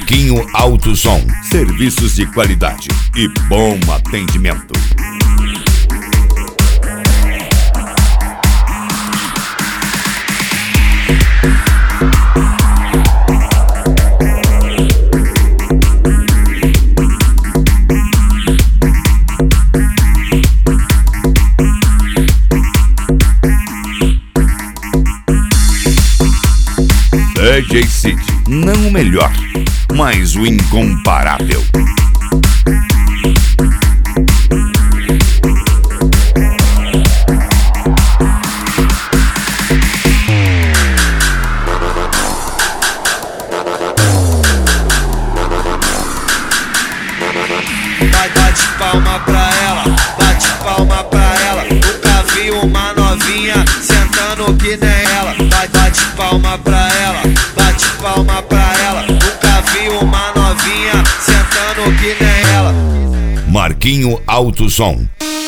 Marquinho Alto Som, serviços de qualidade e bom atendimento. DJ City, não o melhor, mas o incomparável. Bate palma pra ela, bate palma pra ela. Nunca vi uma novinha sentando que nem ela. Bate palma pra ela, bate palma pra ela. Nunca vi uma novinha sentando que nem ela. Marquinho Alto Som.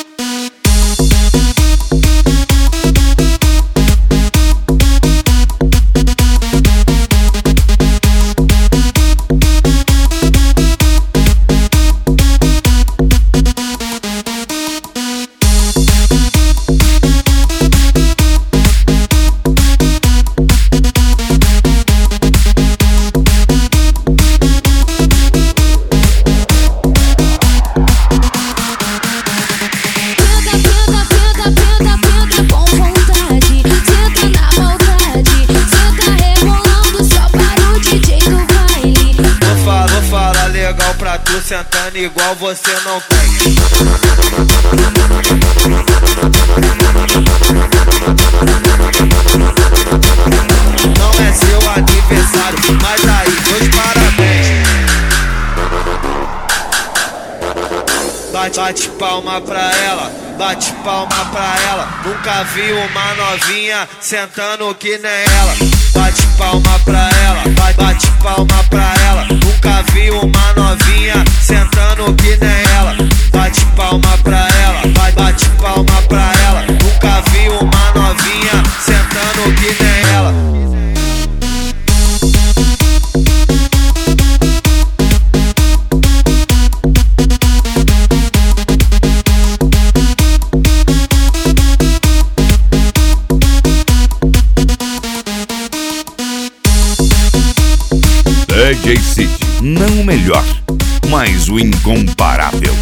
Pra tu sentando igual você não tem. Não é seu aniversário, mas aí, meus parabéns. Bate palma pra ela, bate palma pra ela. Nunca vi uma novinha sentando que nem ela. Bate palma pra ela, bate palma pra ela. Nunca vi uma novinha sentando que nem ela. Bate palma pra ela, bate palma pra ela. Nunca vi uma novinha sentando que nem ela. DJ City, não o melhor, mas o incomparável.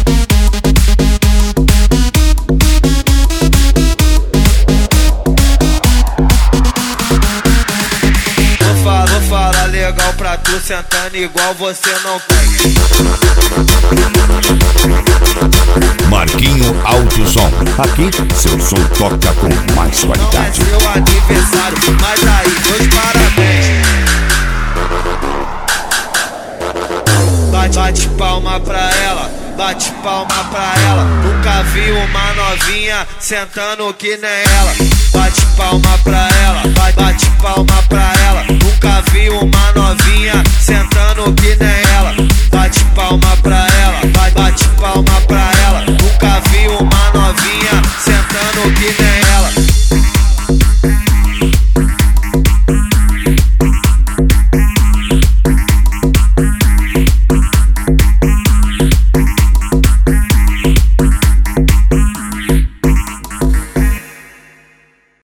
Vou falar legal pra tu sentando igual você não tem. Marquinho Alto Som, aqui seu som toca com mais qualidade. Não é seu aniversário, mas aí, meus parabéns. Bate palma pra ela, bate palma pra ela. Nunca vi uma novinha sentando que nem ela. Bate palma pra